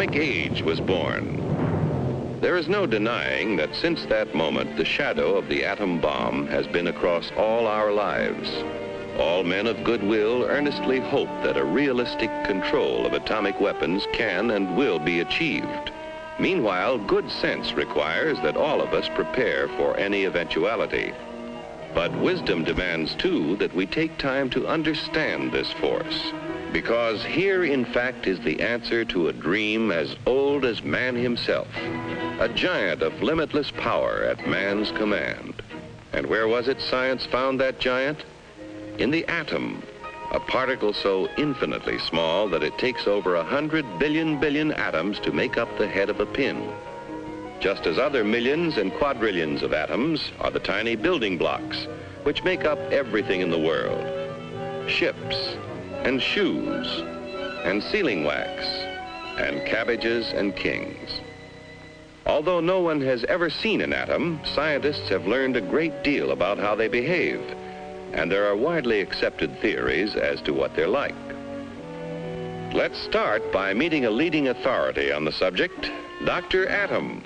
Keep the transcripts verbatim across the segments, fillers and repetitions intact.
atomic age was born. There is no denying that since that moment, the shadow of the atom bomb has been across all our lives. All men of goodwill earnestly hope that a realistic control of atomic weapons can and will be achieved. Meanwhile, good sense requires that all of us prepare for any eventuality. But wisdom demands, too, that we take time to understand this force. Because here, in fact, is the answer to a dream as old as man himself, a giant of limitless power at man's command. And where was it science found that giant? In the atom, a particle so infinitely small that it takes over a hundred billion billion atoms to make up the head of a pin. Just as other millions and quadrillions of atoms are the tiny building blocks which make up everything in the world. Ships, and shoes, and sealing wax, and cabbages and kings. Although no one has ever seen an atom, scientists have learned a great deal about how they behave, and there are widely accepted theories as to what they're like. Let's start by meeting a leading authority on the subject, Doctor Atom.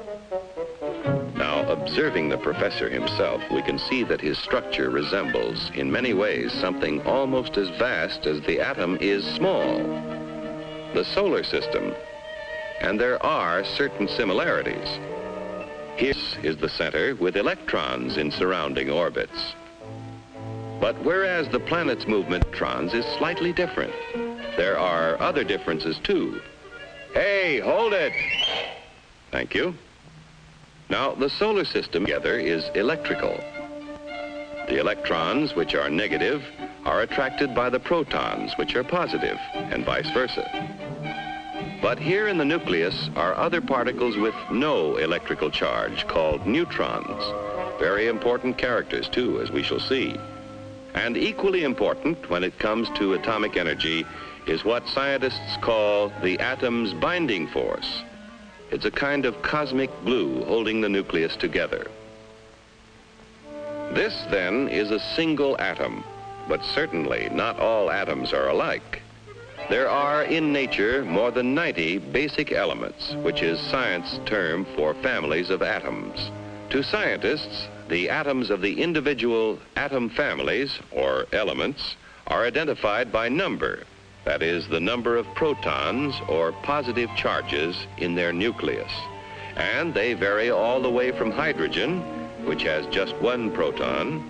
Now, observing the professor himself, we can see that his structure resembles, in many ways, something almost as vast as the atom is small, the solar system. And there are certain similarities. Here is the center with electrons in surrounding orbits. But whereas the planet's movement of electrons is slightly different, there are other differences too. Hey, hold it! Thank you. Now, the solar system together is electrical. The electrons, which are negative, are attracted by the protons, which are positive, and vice versa. But here in the nucleus are other particles with no electrical charge, called neutrons. Very important characters, too, as we shall see. And equally important when it comes to atomic energy is what scientists call the atom's binding force. It's a kind of cosmic glue holding the nucleus together. This, then, is a single atom, but certainly not all atoms are alike. There are in nature more than ninety basic elements, which is science's term for families of atoms. To scientists, the atoms of the individual atom families, or elements, are identified by number. That is, the number of protons or positive charges in their nucleus. And they vary all the way from hydrogen, which has just one proton,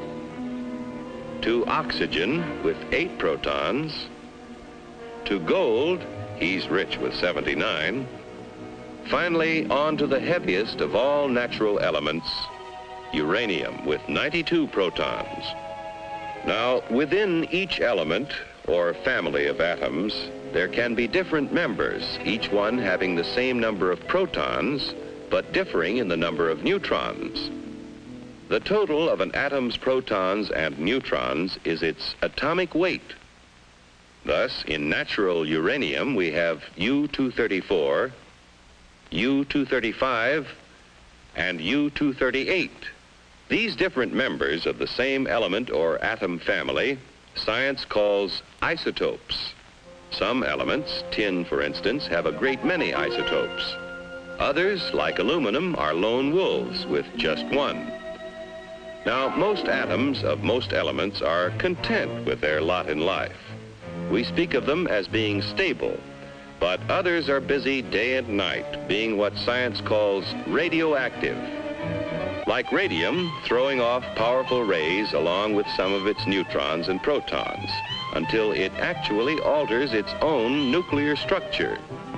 to oxygen with eight protons, to gold, he's rich with seventy-nine, finally on to the heaviest of all natural elements, uranium with ninety-two protons. Now, within each element, or family of atoms, there can be different members, each one having the same number of protons, but differing in the number of neutrons. The total of an atom's protons and neutrons is its atomic weight. Thus, in natural uranium, we have U two thirty-four, U two thirty-five, and U two thirty-eight. These different members of the same element or atom family science calls isotopes. Some elements, tin for instance, have a great many isotopes. Others, like aluminum, are lone wolves with just one. Now, most atoms of most elements are content with their lot in life. We speak of them as being stable, but others are busy day and night, being what science calls radioactive. Like radium, throwing off powerful rays along with some of its neutrons and protons, until it actually alters its own nuclear structure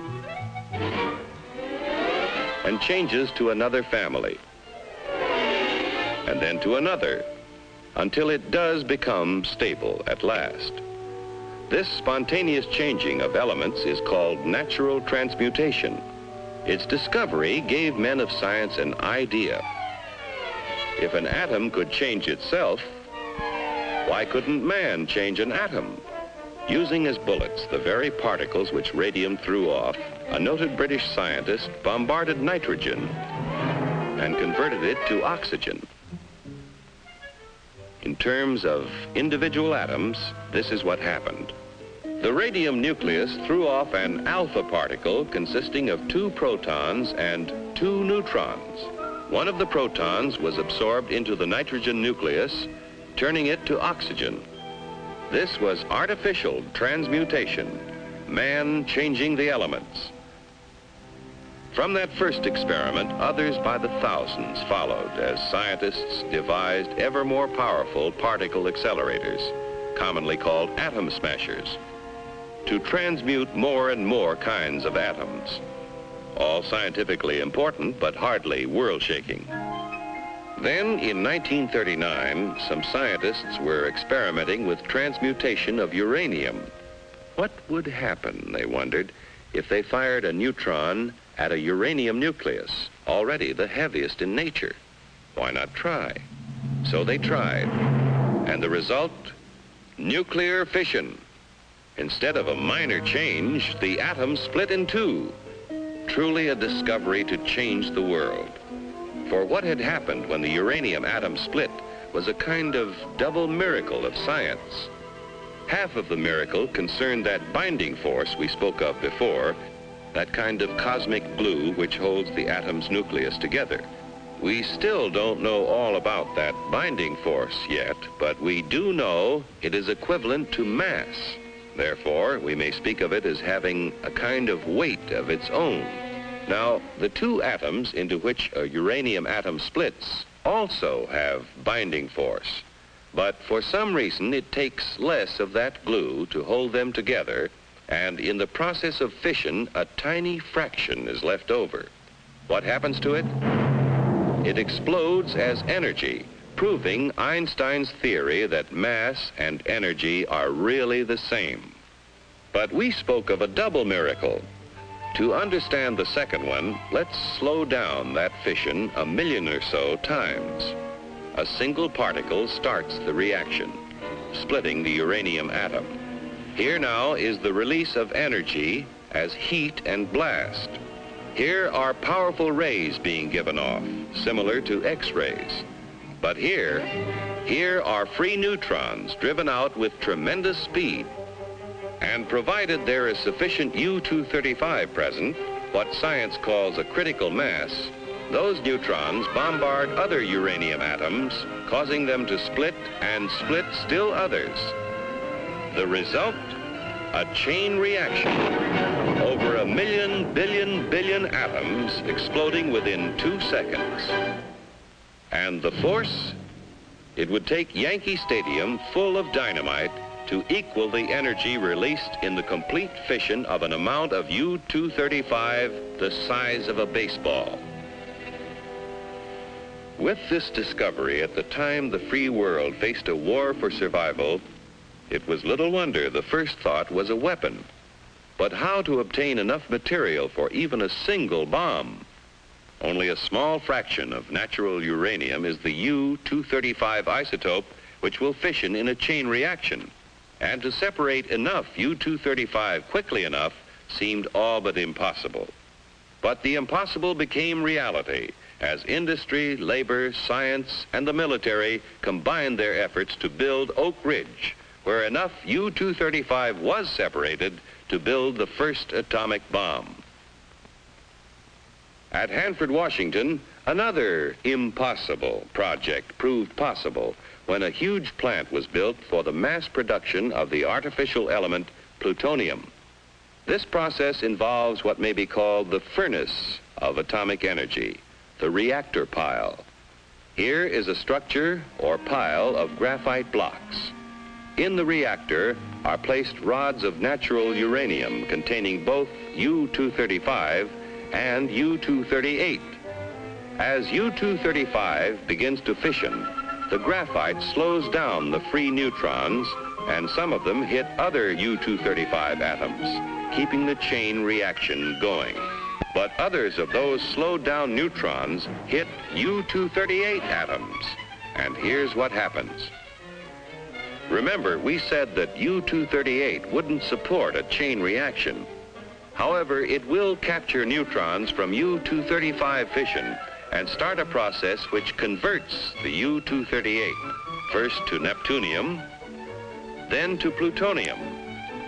and changes to another family, and then to another, until it does become stable at last. This spontaneous changing of elements is called natural transmutation. Its discovery gave men of science an idea. If an atom could change itself, why couldn't man change an atom? Using as bullets the very particles which radium threw off, a noted British scientist bombarded nitrogen and converted it to oxygen. In terms of individual atoms, this is what happened. The radium nucleus threw off an alpha particle consisting of two protons and two neutrons. One of the protons was absorbed into the nitrogen nucleus, turning it to oxygen. This was artificial transmutation, man changing the elements. From that first experiment, others by the thousands followed as scientists devised ever more powerful particle accelerators, commonly called atom smashers, to transmute more and more kinds of atoms. All scientifically important, but hardly world-shaking. Then, in nineteen thirty-nine, some scientists were experimenting with transmutation of uranium. What would happen, they wondered, if they fired a neutron at a uranium nucleus, already the heaviest in nature? Why not try? So they tried. And the result? Nuclear fission. Instead of a minor change, the atom split in two. Truly a discovery to change the world. For what had happened when the uranium atom split was a kind of double miracle of science. Half of the miracle concerned that binding force we spoke of before, that kind of cosmic glue which holds the atom's nucleus together. We still don't know all about that binding force yet, but we do know it is equivalent to mass. Therefore, we may speak of it as having a kind of weight of its own. Now, the two atoms into which a uranium atom splits also have binding force. But for some reason, it takes less of that glue to hold them together, and in the process of fission, a tiny fraction is left over. What happens to it? It explodes as energy, proving Einstein's theory that mass and energy are really the same. But we spoke of a double miracle. To understand the second one, let's slow down that fission a million or so times. A single particle starts the reaction, splitting the uranium atom. Here now is the release of energy as heat and blast. Here are powerful rays being given off, similar to X-rays. But here, here are free neutrons driven out with tremendous speed. And provided there is sufficient U two thirty-five present, what science calls a critical mass, those neutrons bombard other uranium atoms, causing them to split and split still others. The result? A chain reaction. Over a million, billion, billion atoms exploding within two seconds. And the force? It would take Yankee Stadium full of dynamite to equal the energy released in the complete fission of an amount of U two thirty-five the size of a baseball. With this discovery at the time the free world faced a war for survival, it was little wonder the first thought was a weapon. But how to obtain enough material for even a single bomb? Only a small fraction of natural uranium is the U two thirty-five isotope which will fission in a chain reaction. And to separate enough U two thirty-five quickly enough seemed all but impossible. But the impossible became reality as industry, labor, science, and the military combined their efforts to build Oak Ridge, where enough U two thirty-five was separated to build the first atomic bomb. At Hanford, Washington, another impossible project proved possible when a huge plant was built for the mass production of the artificial element plutonium. This process involves what may be called the furnace of atomic energy, the reactor pile. Here is a structure or pile of graphite blocks. In the reactor are placed rods of natural uranium containing both U two thirty-five and U two thirty-eight. As U two thirty-five begins to fission, the graphite slows down the free neutrons, and some of them hit other U two thirty-five atoms, keeping the chain reaction going. But others of those slowed down neutrons hit U two thirty-eight atoms. And here's what happens. Remember, we said that U two thirty-eight wouldn't support a chain reaction. However, it will capture neutrons from U two thirty-five fission and start a process which converts the U two thirty-eight, first to neptunium, then to plutonium,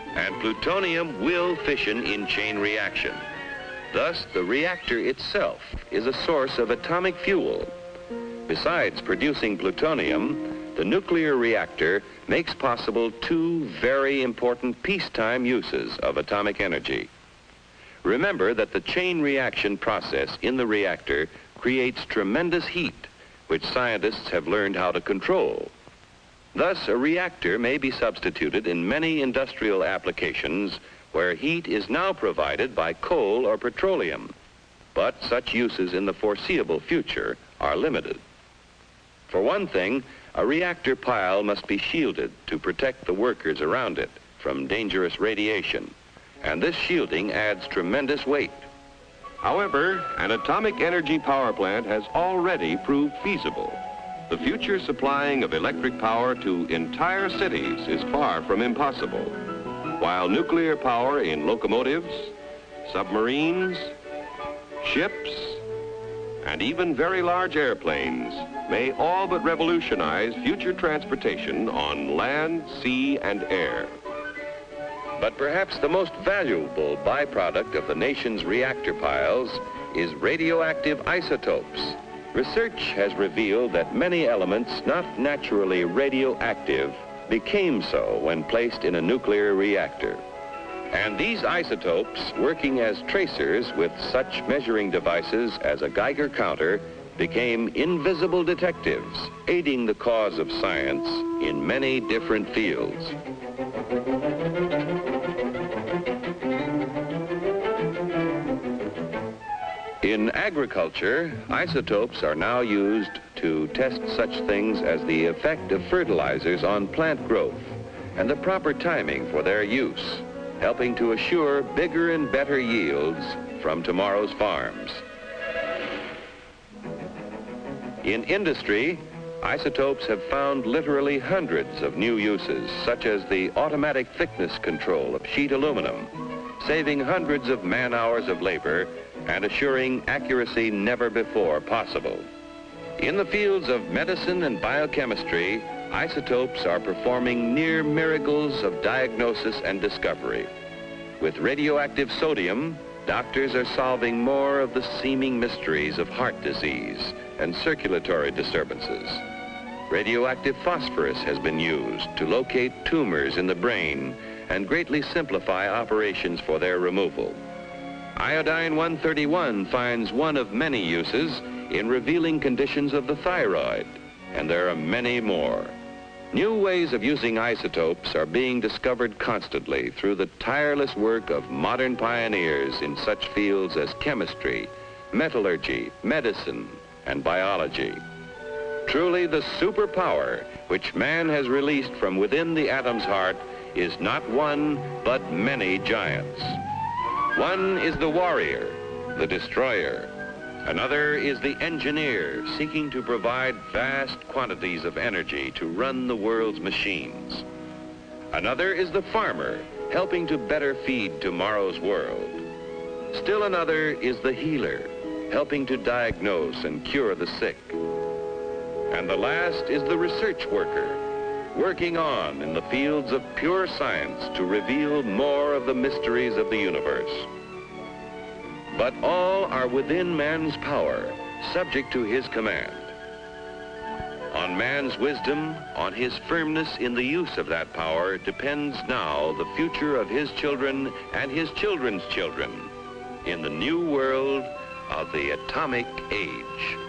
and plutonium will fission in chain reaction. Thus, the reactor itself is a source of atomic fuel. Besides producing plutonium, the nuclear reactor makes possible two very important peacetime uses of atomic energy. Remember that the chain reaction process in the reactor creates tremendous heat, which scientists have learned how to control. Thus, a reactor may be substituted in many industrial applications where heat is now provided by coal or petroleum. But such uses in the foreseeable future are limited. For one thing, a reactor pile must be shielded to protect the workers around it from dangerous radiation, and this shielding adds tremendous weight. However, an atomic energy power plant has already proved feasible. The future supplying of electric power to entire cities is far from impossible, while nuclear power in locomotives, submarines, ships, and even very large airplanes may all but revolutionize future transportation on land, sea, and air. But perhaps the most valuable byproduct of the nation's reactor piles is radioactive isotopes. Research has revealed that many elements not naturally radioactive became so when placed in a nuclear reactor. And these isotopes, working as tracers with such measuring devices as a Geiger counter, became invisible detectives, aiding the cause of science in many different fields. In agriculture, isotopes are now used to test such things as the effect of fertilizers on plant growth and the proper timing for their use, helping to assure bigger and better yields from tomorrow's farms. In industry, isotopes have found literally hundreds of new uses, such as the automatic thickness control of sheet aluminum, saving hundreds of man-hours of labor and assuring accuracy never before possible. In the fields of medicine and biochemistry, isotopes are performing near miracles of diagnosis and discovery. With radioactive sodium, doctors are solving more of the seeming mysteries of heart disease and circulatory disturbances. Radioactive phosphorus has been used to locate tumors in the brain and greatly simplify operations for their removal. Iodine one thirty-one finds one of many uses in revealing conditions of the thyroid, and there are many more. New ways of using isotopes are being discovered constantly through the tireless work of modern pioneers in such fields as chemistry, metallurgy, medicine, and biology. Truly, the superpower which man has released from within the atom's heart is not one, but many giants. One is the warrior, the destroyer. Another is the engineer, seeking to provide vast quantities of energy to run the world's machines. Another is the farmer, helping to better feed tomorrow's world. Still another is the healer, helping to diagnose and cure the sick. And the last is the research worker, working on in the fields of pure science to reveal more of the mysteries of the universe. But all are within man's power, subject to his command. On man's wisdom, on his firmness in the use of that power, depends now the future of his children and his children's children in the new world of the atomic age.